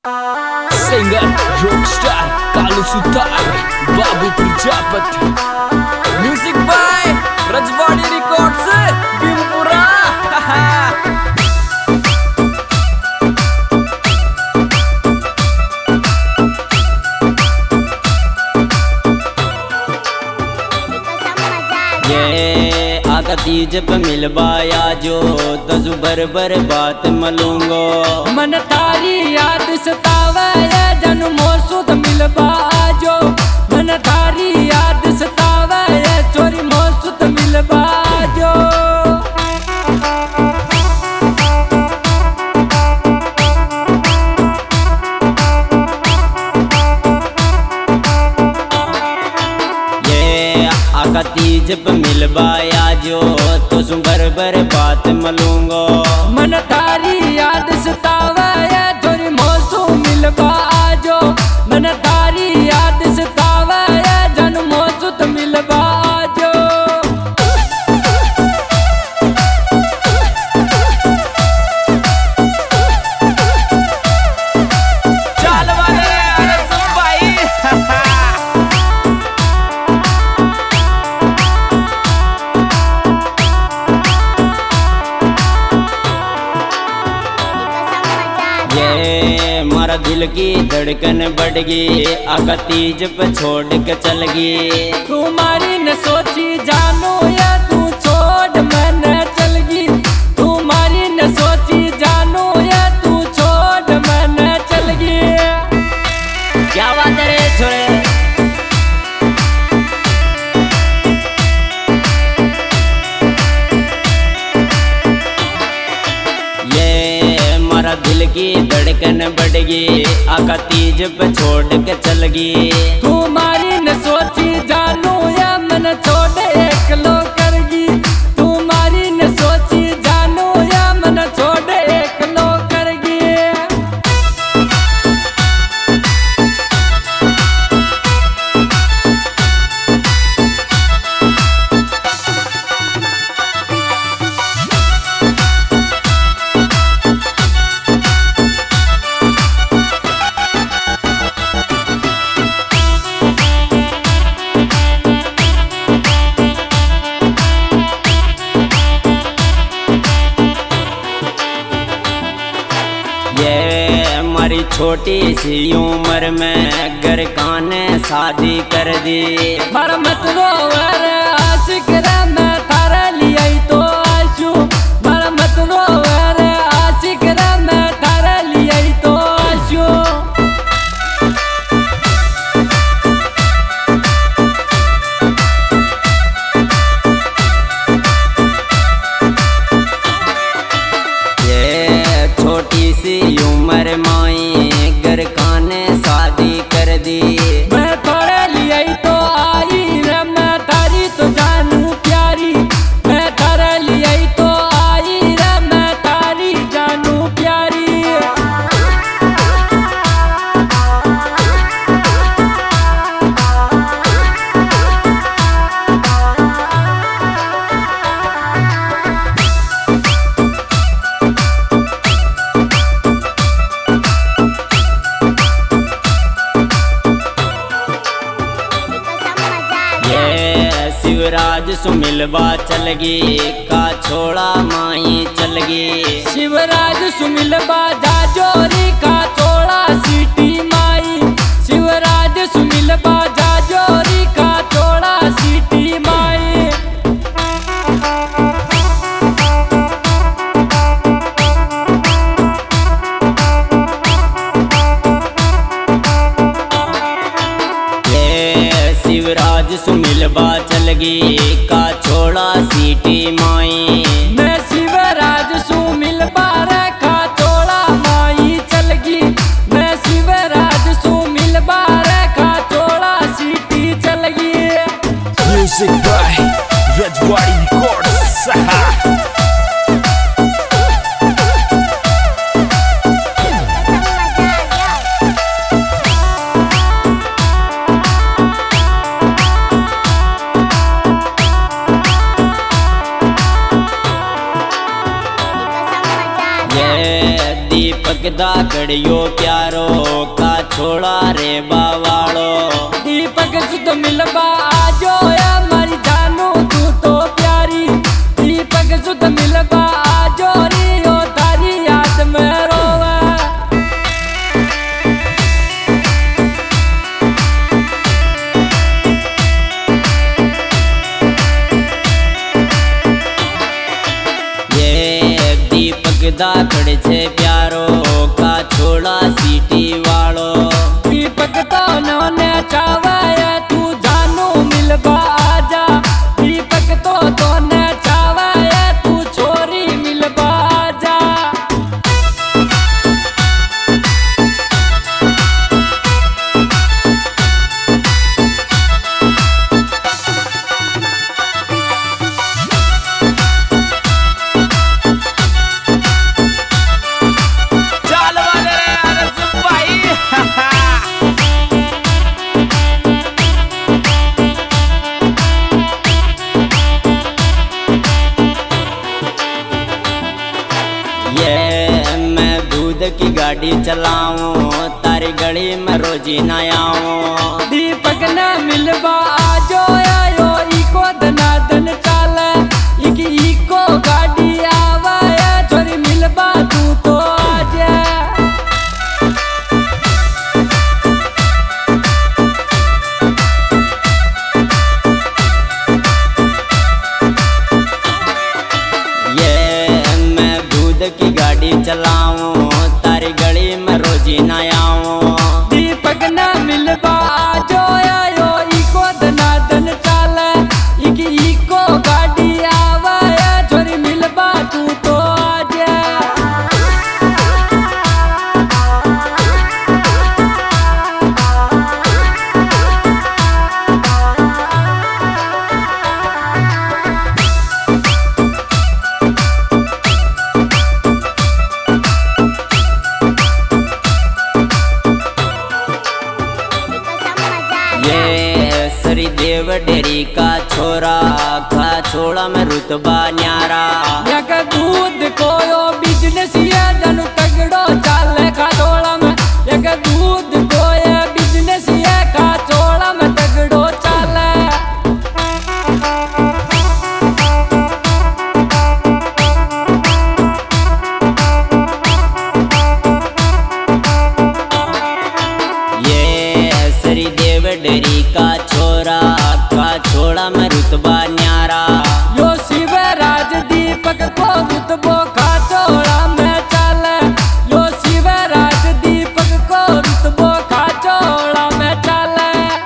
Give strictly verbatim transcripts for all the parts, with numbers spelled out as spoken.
Singer, rockstar, Kalu Sutar, Babu Prajapati. Music by Rajwadi Records, Bimpura. ये आका तीज पे मिलवाया जो दसु बर बर बात मलूंगो मन तारी याद सतावे जन्मो सुध मिलवा जो मन तारी याद सतावे चोरी मो सुध मिलवा जो ये आका तीज पे मिलवाया जो तो सुबर बर बात मलूंगो मन तारी याद सतावे चोरी मो सुध मिलवा जो मन तारी याद सतावे जन्मो सुध मिलवा जो चल वाले अरे सुन भाई ये मारा दिल की धड़कन बढ़ गई आका तीज पे छोड़ के चल गई तुम्हारी न सोची जानो या तू छोड़ मैंने चल गई तुम्हारी न सोची जानो या तू छोड़ मैंने चल गई क्या बात है रे छोरे ये मारा दिल की धड़कन बढ़ गई आका तीज पे छोड़ के चल गई तुम्हारी न सोची जानो या मन छोड़ एक लो करगी तुम्हारी न सोची जानो या मन छोड़ एक लो करगी ये हमारी छोटी सी उम्र में घर काने शादी कर दी पर मत रोवर आशिक रे मैं थारे लिए तो आशू पर मत रोवर आशिक रे मैं थारे लिए तो आशू ये छोटी सी उम्र माई घर काने शादी कर दी मैं थारे लिए तो आई रे मैं थारी तो जानू प्यारी मैं थारे लिए तो आई रे मैं थारी जानू प्यारी ये शिवराज सुमिलवा चल गई का छोड़ा माई चल गई शिवराज सुमिल बाजा जोरी का थोड़ा सीटी माई शिवराज सुमिल बाजा जोरी का थोड़ा सीटी माई ये शिवराज सुमिलवा चल गई का छोड़ा सीटी माई मैं शिवराज सुमिल बारे का थोड़ा माई चल गई मैं शिवराज सुमिल बारे का थोड़ा सीटी चल गई Music by Rajwadi Records. दाकड़ियो प्यारो का छोड़ा रे बावाड़ो। दीपक सुध मिलबा आजो या मारी जानू तू तो प्यारी। दीपक सुध मिलबा आजो रियो तारी याद में रोवे। दाकड़ छे प्यारो का छोड़ा सीटी वालो। दीपक तो नौने चावे तू जानू मिलबा आजा। दीपक तो तोने चावे तू छोरी मिलबा आजा। की गाड़ी चलाऊं तारी गली में रोजी ना आऊं। दीपक ने मिलबा आजो आयो इको दनादन चाले। इकी इको गाड़ी आवा छोरी मिलबा तू तो आजा। ये मैं दूध की गाड़ी चलाऊं गली में रोजी ना आऊं। दीपक ने मिलबा आजो आयो इको दनादन चाले। इकी इको गाड़ी आवा छोरी मिलबा तू तो आजा। देव डेरी का छोरा खा छोड़ा में रुतबा न्यारा। यक दूध कोयो बिजनेस ये जनु तगड़ो चाले खा छोड़ा में। यक दूध कोयो बिजनेस ये खा छोड़ा में तगड़ो चाले। ये सरी देव डेरी का छोरा का छोड़ा में रुतबा न्यारा। यो शिव राज दीपक को रुतबो खा छोड़ा में चाले। यो शिव राज दीपक को रुतबो खा छोड़ा में चाले।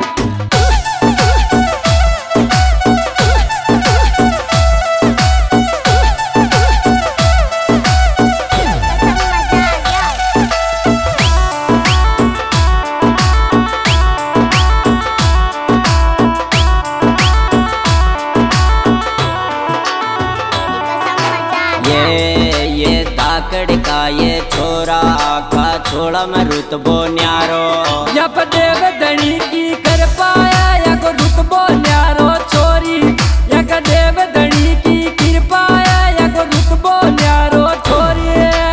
दाकड़ का ये छोरा का छोड़ा में रुतबो न्यारो। जब देव धनी की कर पाया या को रुतबो न्यारो छोरी। या का देव धनी की कृपा या को रुतबो न्यारो छोरी।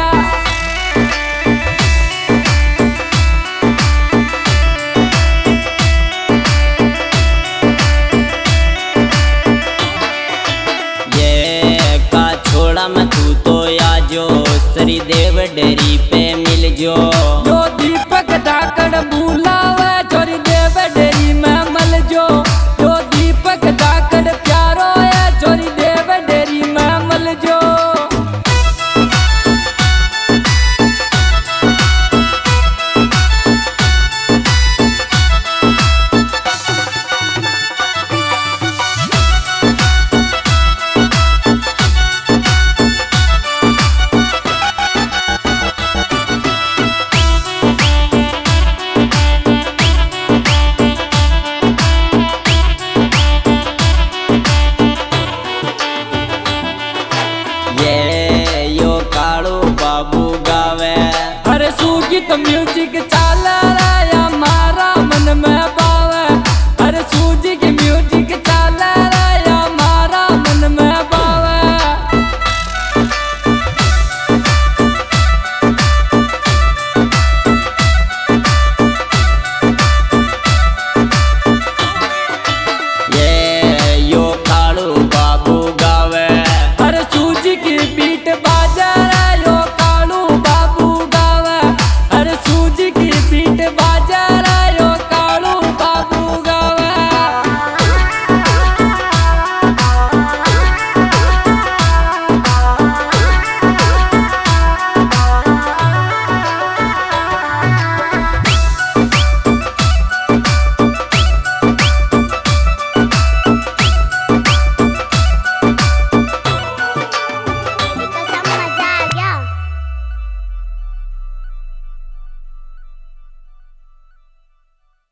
ये का छोड़ा में तू तो आजो सरी देव डेरी पे मिल जो। यो दीपक दाकड़ बुलावे छोरी देव डेरी में मल जो। यो दीपक दाकड़ प्यारो है छोरी देव डेरी में मल जो। तो म्यूजिक चाला या मारा मन में पावे। अरे सूजी की म्यूजिक चाला या मारा मन में पावे। बाजार आयो